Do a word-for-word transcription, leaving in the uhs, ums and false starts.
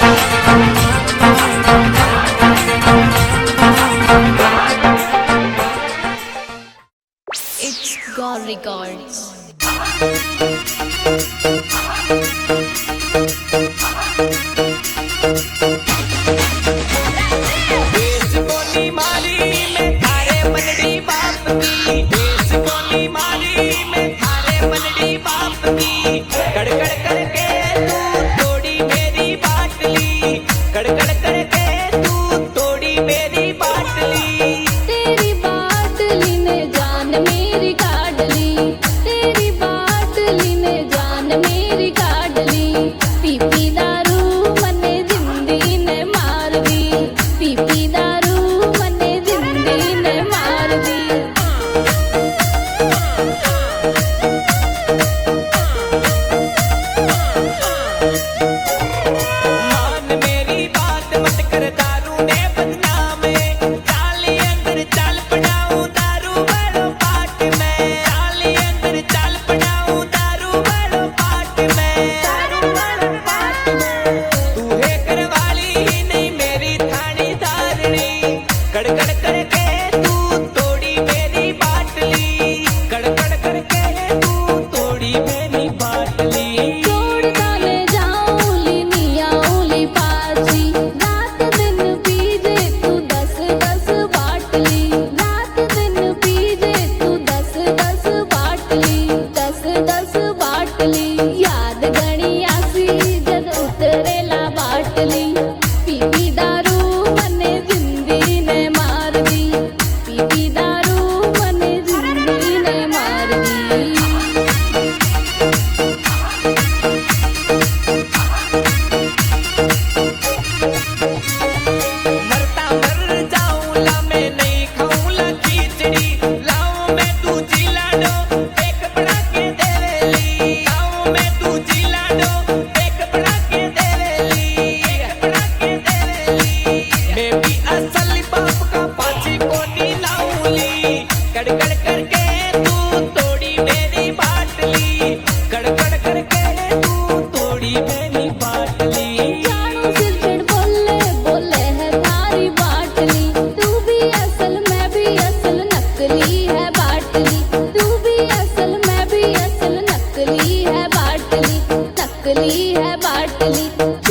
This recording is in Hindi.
It's God Records. देश बोली मारी में थारे मनडी बाप की, देश बोली मारी में थारे मनडी बाप की। कड़कड़ करके तू तोड़ी मेरी बाटली, कड़कड़ करके तू तोड़ी मेरी बाटली। तेरी बाटली ने जान मेरी काढ़ली, तेरी बाटली ने जान मेरी काढ़ली। पी पी दारू मने जिंदगी ने मार दी, पी पी दारू मने जिंदगी ने मार दी। मान मेरी बात मत कर दारू ने बदनाम, चाली अंदर चाल पड़ाऊं दारू वालों पाट में, चाली अंदर चाल पड़ाऊं दारू वालों पाट में, दारू वालों पाट में। तू है करवाली ही नहीं मेरी थानी धारणी, कड़कड़ करके तू तोड़ी मेरी बाटली, कड़कड़ करके तू तोड़ी मेरी बाटली। छोड़ डाले जाऊली नियाऊली पाची, रात दिन पीजे तू दस दस बाटली, रात दिन पीजे तू दस दस बाटली, दस दस बाटली। याद गणी आसी जद उतरेला बाटली, पी पी दारू मने जिंदगी ने मार दी, पी पी दारू मने जिंदगी ने मार दी। मरता मर जाऊं ला मैं नहीं खाऊं ला खिचड़ी, लाऊं मैं तू जिला दो एक बना के देवेली, लाऊं मैं तू जिला दो एक बना के देवेली, एक बना के देवेली। मैं भी असल बाप का पाची कोनी लाऊंली, कड़कड़ करके तू तोड़ी मेरी बाटली, कड़कड़ करके तू तोड़ी मेरी बाटली। जानू सिरचड़ बोले बोले है थारी बाटली, तू भी असल मैं भी असल नकली है बाटली, तू भी असल मैं भी असल नकली है बाटली, नकली है बाटली।